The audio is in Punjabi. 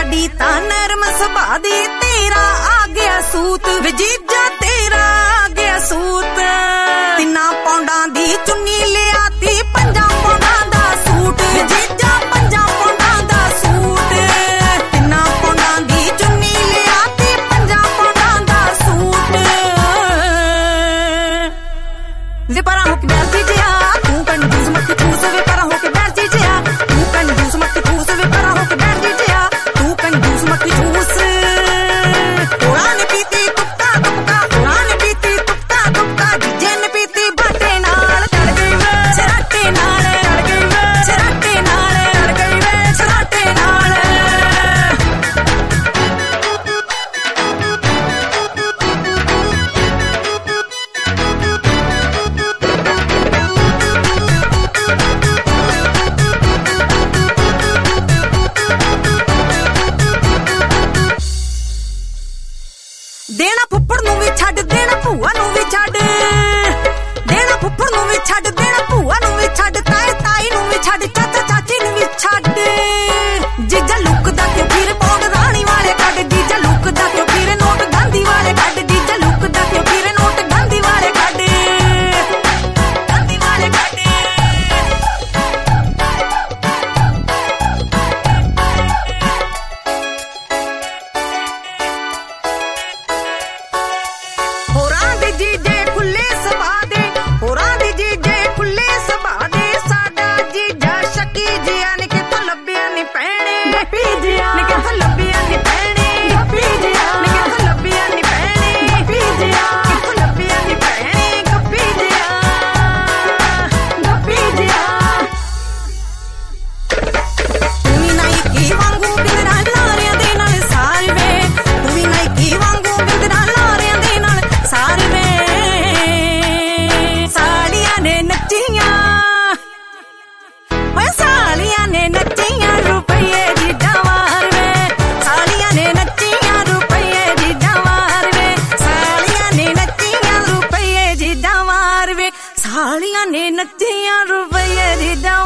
साडी तां नरम सुभा दी, तेरा आ गया सूत वे जीजा, तेरा आ गया सूत। 3 पौंडां दी चुन्नी लियाती, 5 पौंडां दा सूट वे जीजा, 5 पौंडां दा सूट। 3 पौंडां दी चुन्नी लियाती, 5 पौंडां दा सूट। वे परा हो के बैठ जिया, तू कंजूस मत ठूस, वे परा हो के बैठ जिया, तू कंजूस मत ठूस, वे परा हो के बैठ जिया, तू कंजूस मत ठूस। थोड़ा ने पीती तुक्का तुक्का, थोड़ा ने पीती तुक्का तुक्का, जीजे ने पीती बाटे नाल चढ़ गई वे छराटे नाल, चढ़ गई वे छराटे नाल, चढ़ गई वे छराटे नाल। देना फुੱਫੜ ਨੂੰ ਵੀ ਛੱਡ, देना ਭੂਆ ਨੂੰ ਵੀ ਛੱਡ, देना ਫੁੱਫੜ ਨੂੰ ਵੀ ਛੱਡ, देना ਭੂਆ ਨੂੰ ਵੀ ਛੱਡ, ਤਾਏ ਤਾਈ ਨੂੰ ਵੀ ਛੱਡ, ਚਾਚਾ ਚਾਚੀ ਨੂੰ ਵੀ ਛੱਡ। ਜੀਜਾ ਲੁੱਕਦਾ ਕਿਉਂ ਫਿਰ ਪੌਂਡ ਰਾਣੀ ਵਾਲੇ ਕੱਢ, ਜੀਜਾ ਲੁੱਕਦਾ ਕਿਉਂ ਫਿਰ ਨੋਟ ਗਾਂਧੀ ਵਾਲੇ ਕੱਢ, ਜੀਜਾ ਲੁੱਕਦਾ ਕਿਉਂ ਫਿਰ ਨੋਟ ਗਾਂਧੀ ਵਾਲੇ ਕੱਢ, ਗਾਂਧੀ ਵਾਲੇ ਕੱਢ। ਹੋਰਾਂ ਦੇ ਜੀਜੇ ਖੁੱਲੇ ਸੁਭਾਅ ਦੇ, ਹੋਰਾਂ ਦੇ ਜੀਜੇ ਖੁੱਲੇ ਸੁਭਾਅ ਦੇ, ਸਾਡਾ ਜੀਜਾ ਸ਼ੱਕੀ ਜਿਹਾ ਨੀ ਕਿਥੋਂ ਲੱਭਿਆ ਨੀ ਭੈਣੇ, ਗੱਪੀ ਜਿਹਾ ਨੀ ਕਿਥੋਂ ਲੱਭਿਆ ਨੀ ਭੈਣੇ, ਗੱਪੀ ਜਿਹਾ ਨੀ ਕਿਥੋਂ ਲੱਭਿਆ ਨੀ ਭੈਣੇ, ਗੱਪੀ ਜਿਹਾ ਕਿਥੋਂ ਲੱਭਿਆ ਨੀ ਭੈਣੇ, ਗੱਪੀ ਜਿਹਾ, ਗੱਪੀ ਜਿਹਾ। ਤੂੰ ਵੀ ਨਾਈਕੀ ਵਾਂਗੂ ਬਿੰਦਰਾ ਲਾਰਿਆਂ ਦੇ ਨਾਲ ਸਾਰ ਵੇ, ਤੂੰ ਵੀ ਨਾਈਕੀ ਵਾਂਗੂ ਬਿੰਦਰਾ ਲਾਰਿਆਂ ਦੇ ਨਾਲ ਸਾਰ ਵੇ। ਸਾਲੀਆਂ ਨੇ ਨੱਚੀਆਂ, ਓਏ ਸਾਲੀਆਂ ਨੇ ਨੱਚੀਆਂ, ਰੁਪਈਏ ਦੀ ਡਾਵਾਰ ਵੇ, ਸਾਲੀਆਂ ਨੇ ਨੱਚੀਆਂ, ਰੁਪਈਏ ਦੀ ਡਾਵਾਰ ਵੇ, ਸਾਲੀਆਂ ਨੇ ਨੱਚੀਆਂ, ਰੁਪਈਏ ਦੀ ਡਾਵਾਰ ਵੇ, ਸਾਲੀਆਂ ਨੇ ਨੱਚੀਆਂ, ਰੁਪਈਏ ਦੀ ਡਾਵਾਰ।